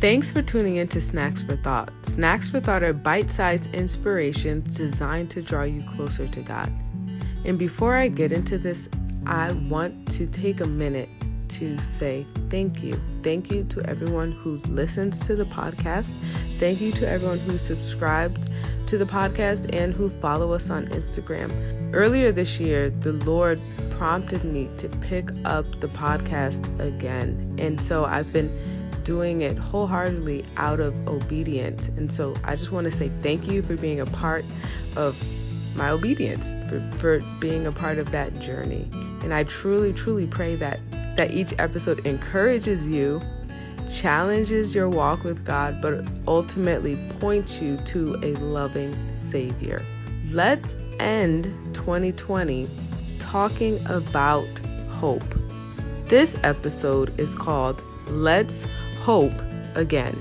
Thanks for tuning in to Snacks for Thought. Snacks for Thought are bite-sized inspirations designed to draw you closer to God. And before I get into this, I want to take a minute to say thank you. Thank you to everyone who listens to the podcast. Thank you to everyone who subscribed to the podcast and who follow us on Instagram. Earlier this year, the Lord prompted me to pick up the podcast again. And so I've been doing it wholeheartedly out of obedience. And so I just want to say thank you for being a part of my obedience, for being a part of that journey. And I truly, truly pray that each episode encourages you, challenges your walk with God, but ultimately points you to a loving Savior. Let's end 2020 talking about hope. This episode is called Let's Hope Again.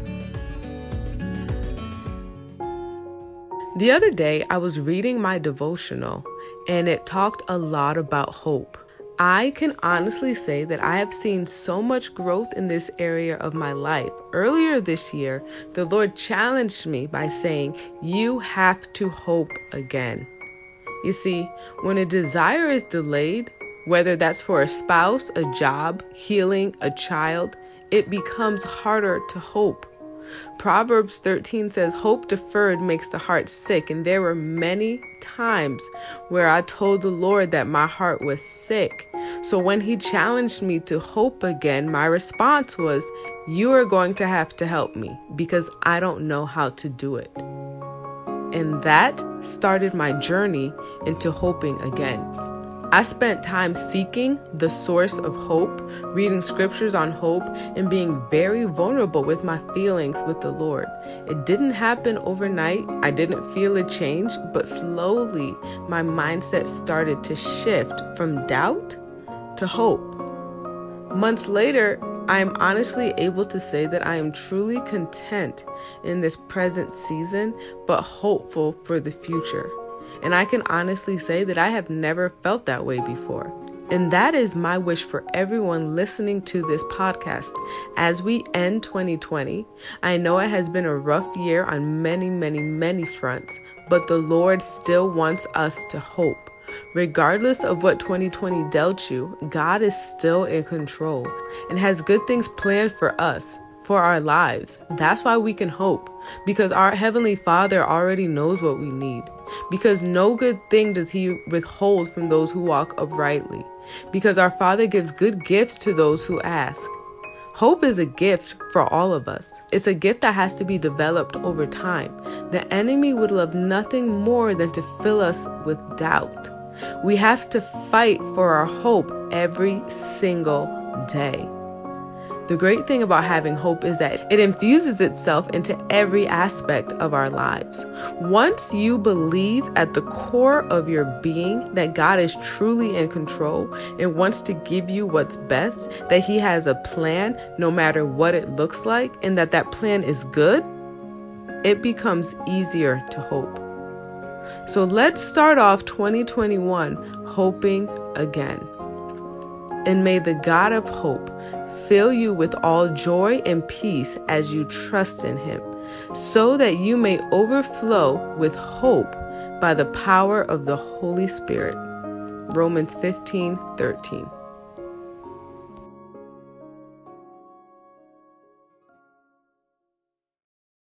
The other day, I was reading my devotional, and it talked a lot about hope. I can honestly say that I have seen so much growth in this area of my life. Earlier this year, the Lord challenged me by saying, "You have to hope again." You see, when a desire is delayed, whether that's for a spouse, a job, healing, a child, it becomes harder to hope. Proverbs 13 says, "Hope deferred makes the heart sick." And there were many times where I told the Lord that my heart was sick. So when He challenged me to hope again, my response was, "You are going to have to help me because I don't know how to do it." And that started my journey into hoping again. I spent time seeking the source of hope, reading scriptures on hope, and being very vulnerable with my feelings with the Lord. It didn't happen overnight. I didn't feel a change, but slowly my mindset started to shift from doubt to hope. Months later, I am honestly able to say that I am truly content in this present season, but hopeful for the future. And I can honestly say that I have never felt that way before. And that is my wish for everyone listening to this podcast. As we end 2020, I know it has been a rough year on many, many, many fronts, but the Lord still wants us to hope. Regardless of what 2020 dealt you, God is still in control and has good things planned for us, for our lives. That's why we can hope, because our Heavenly Father already knows what we need, because no good thing does He withhold from those who walk uprightly, because our Father gives good gifts to those who ask. Hope is a gift for all of us. It's a gift that has to be developed over time. The enemy would love nothing more than to fill us with doubt. We have to fight for our hope every single day. The great thing about having hope is that it infuses itself into every aspect of our lives. Once you believe at the core of your being that God is truly in control and wants to give you what's best, that He has a plan no matter what it looks like, and that plan is good, it becomes easier to hope. So let's start off 2021 hoping again. And may the God of hope fill you with all joy and peace as you trust in Him, so that you may overflow with hope by the power of the Holy Spirit. Romans 15:13.